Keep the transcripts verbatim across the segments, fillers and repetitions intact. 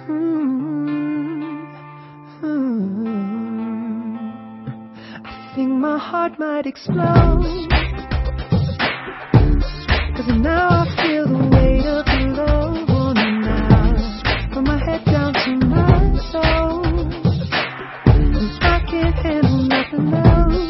I think my heart might explode, 'cause now I feel the weight of your love on me now, from my head down to my toes, and I can't handle nothing else.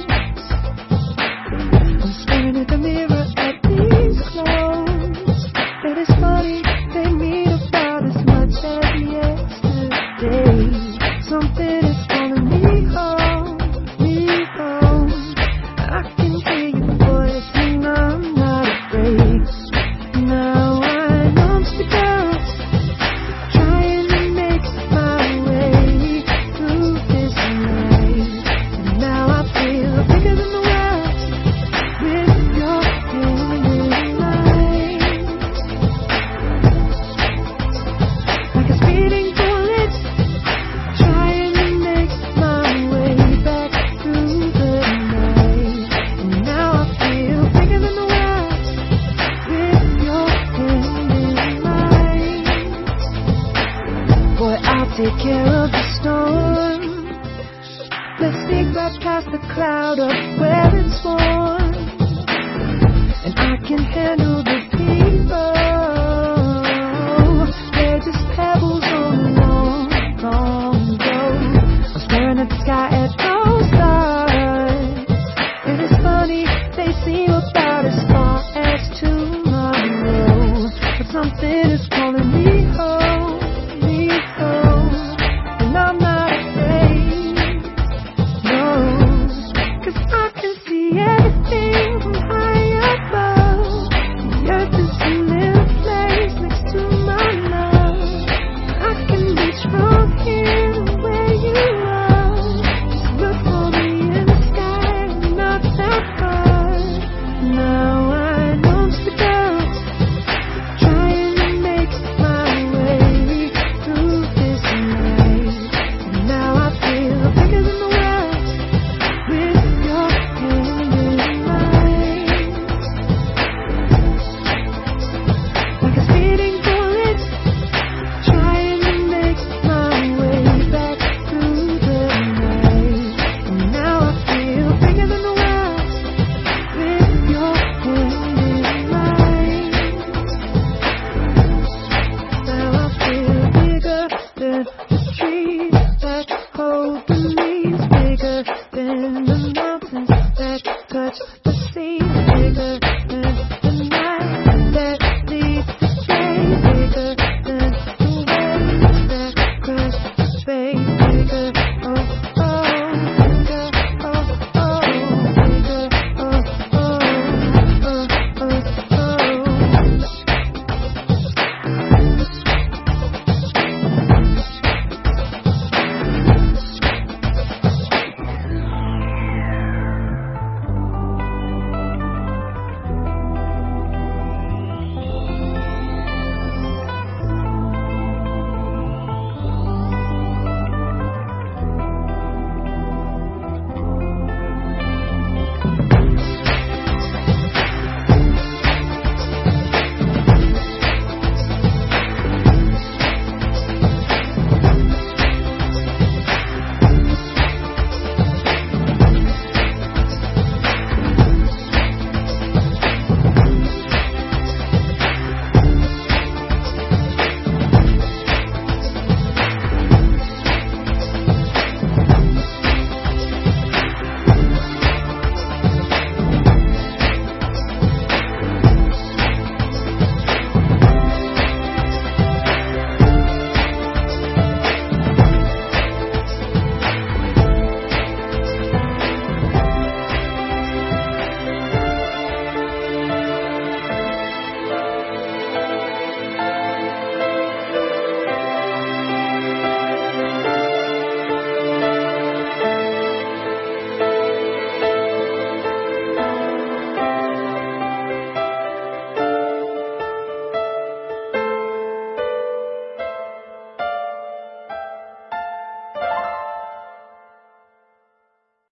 I'm staring at the mirror at these clothes, and it's funny, they mean about as much as yesterday. Something is calling me home, me home. I can hear your voice and I'm not afraid. Now I numb the dust, trying to make my way through this night. And now I feel bigger than the world with your human light, like a speeding bullet, trying to make my way back through the night. And now I feel bigger than the world with your human light. Boy, I'll take care of the storm. Let's sneak right past the cloud of where it's warm, and I can handle the people. They're just pebbles on a long, long road. I'm staring at the sky at those stars, and it's funny, they seem about as far as tomorrow, but something is calling me home.